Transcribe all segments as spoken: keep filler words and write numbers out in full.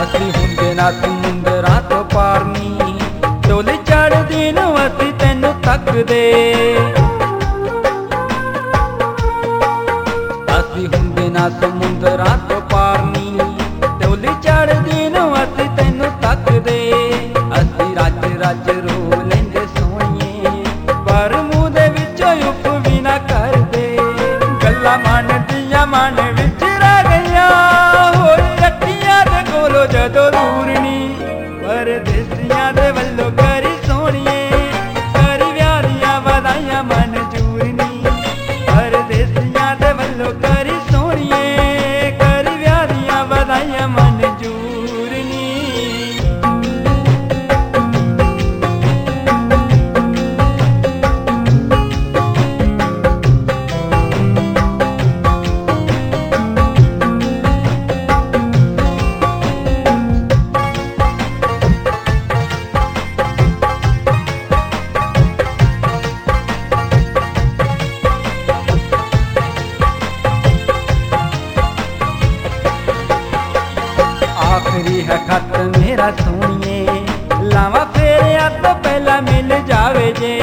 ਅਸੀਂ ਹੁੰਦੇ ਨਾ ਸਮੁੰਦਰਾਂ ਤੋਂ ਪਾਰ ਨੀ, ਡੋਲੀ ਚੜ੍ਹਦੀ ਨੂੰ ਅਸੀਂ ਤੈਨੂੰ ਤੱਕਦੇ। ਅਸੀਂ ਹੁੰਦੇ ਨਾ ਸਮੁੰਦਰਾਂ ਤੋਂ ਪਾਰ ਨੀ, ਡੋਲੀ ਚੜ੍ਹਦੀ ਨੂੰ ਅਸੀਂ ਤੈਨੂੰ ਤੱਕਦੇ। ਅਸੀਂ ਰੱਜ ਰੱਜ ਰੋ ਲੈਂਦੇ ਸੋਹਣੀਏ, ਪਰ ਮੂੰਹ ਦੇ ਵਿੱਚੋਂ ਉਫ ਵੀ ਨਾ ਕਰਦੇ। ਗੱਲਾਂ ਮਨ ਦੀਆਂ ਮਨ ਵਿੱਚ ਰਹਿ ਗਈਆਂ, ਹੋਈ ਰੱਖੀਆਂ ਦੇ ਕੋਲੋਂ ਜਦੋਂ ਦੂਰ ਨੀ। ਪਰਦੇਸੀਆਂ ਦੇ ਵੱਲੋਂ ਕਰੀ ਸੋਹਣੀਏ, ਕਰੀ ਵਿਆਹ ਦੀਆਂ ਵਧਾਈਆਂ ਮਨਜ਼ੂਰ ਨੀ। ਪਰਦੇਸੀਆਂ ਦੇ ਵੱਲੋਂ ਕਰੀ ਸੋਹਣੀਏ, ਕਰੀ ਵਿਆਹ ਦੀਆਂ ਵਧਾਈਆਂ ਮਨਜ਼ੂਰ ਨੀ। आखिरी है खत मेरा सोहणीए, लावा फेरिया तो पहला मिल जावे जे।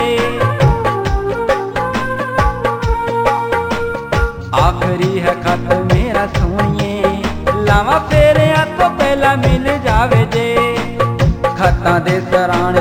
आखिरी है खत मेरा सोहणीए, लावा फेरिया तो पहला मिल जावे जे। खतां दे सराणे